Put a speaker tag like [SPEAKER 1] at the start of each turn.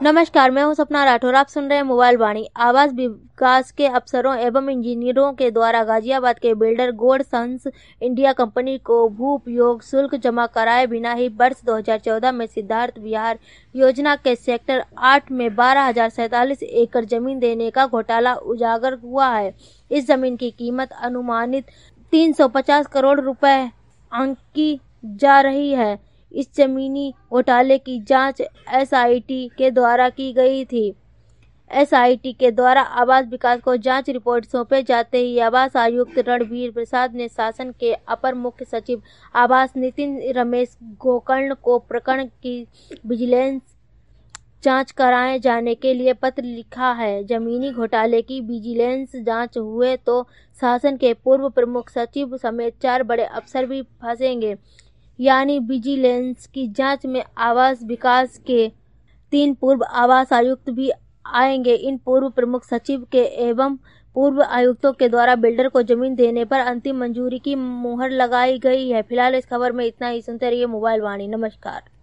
[SPEAKER 1] नमस्कार, मैं हूं सपना राठौर। आप सुन रहे हैं मोबाइल वाणी। आवास विकास के अफसरों एवं इंजीनियरों के द्वारा गाजियाबाद के builder gold sons India company को भू उपयोग शुल्क जमा कराए बिना ही वर्ष 2014 में सिद्धार्थ विहार योजना के सेक्टर 8 में 12,047 एकड़ जमीन देने का घोटाला उजागर हुआ है। इस जमीन की कीमत अनुमानित 350 करोड़ रुपए आंकी जा रही है। इस जमीनी घोटाले की जांच एसआईटी के द्वारा की गई थी। एसआईटी के द्वारा आवास विकास को जांच रिपोर्ट सौंपे जाते ही आवास आयुक्त रणवीर प्रसाद ने शासन के अपर मुख्य सचिव आवास नितिन रमेश गोकर्ण को प्रकरण की विजिलेंस जांच कराए जाने के लिए पत्र लिखा है। जमीनी घोटाले की विजिलेंस जांच हुए तो शासन के पूर्व प्रमुख सचिव समेत 4 बड़े अफसर भी फंसेंगे। यानी विजिलेंस की जांच में आवास विकास के 3 पूर्व आवास आयुक्त भी आएंगे। इन पूर्व प्रमुख सचिव के एवं पूर्व आयुक्तों के द्वारा बिल्डर को जमीन देने पर अंतिम मंजूरी की मुहर लगाई गई है। फिलहाल इस खबर में इतना ही। सुनते रहिए मोबाइल वाणी। नमस्कार।